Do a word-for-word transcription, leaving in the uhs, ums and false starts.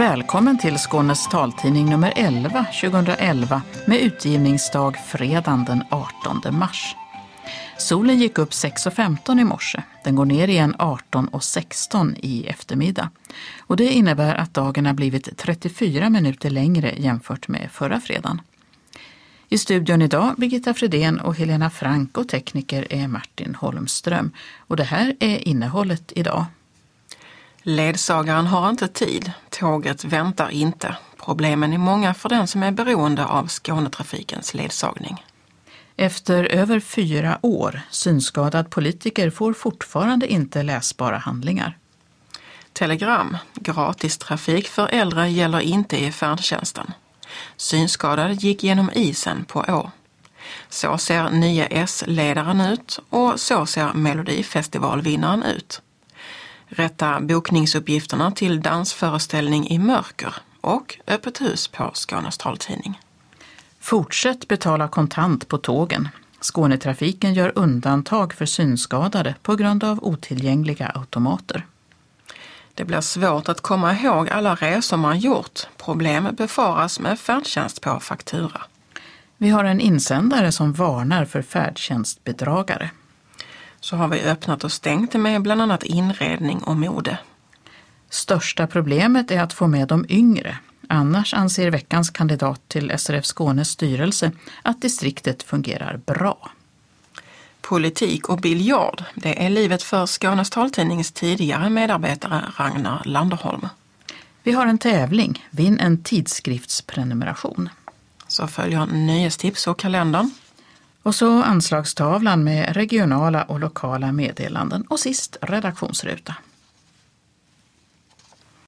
Välkommen till Skånes taltidning nummer elva tjugoelva med utgivningsdag fredagen den artonde mars. Solen gick upp sex och femton i morse. Den går ner igen arton och sexton i eftermiddag. Och det innebär att dagen har blivit trettiofyra minuter längre jämfört med förra fredagen. I studion idag Birgitta Fredén och Helena Frank och tekniker är Martin Holmström. Och det här är innehållet idag. Ledsagaren har inte tid. Tåget väntar inte. Problemen är många för den som är beroende av Skånetrafikens ledsagning. Efter över fyra år, synskadad politiker får fortfarande inte läsbara handlingar. Telegram. Gratistrafik för äldre gäller inte i färdtjänsten. Synskadad gick genom isen på Å. Så ser nya S-ledaren ut och så ser Melodifestivalvinnaren ut. Rätta bokningsuppgifterna till dansföreställning i mörker och öppet hus på Skånes taltidning. Fortsätt betala kontant på tågen. Skånetrafiken gör undantag för synskadade på grund av otillgängliga automater. Det blir svårt att komma ihåg alla resor man gjort. Problem befaras med färdtjänst på faktura. Vi har en insändare som varnar för färdtjänstbedragare. Så har vi öppnat och stängt med bland annat inredning och mode. Största problemet är att få med de yngre. Annars anser veckans kandidat till S R F Skånes styrelse att distriktet fungerar bra. Politik och biljard, det är livet för Skånes taltidnings tidigare medarbetare Ragnar Landerholm. Vi har en tävling, vinn en tidskriftsprenumeration. Så följer nyhetstips och kalendern. Och så anslagstavlan med regionala och lokala meddelanden och sist redaktionsruta.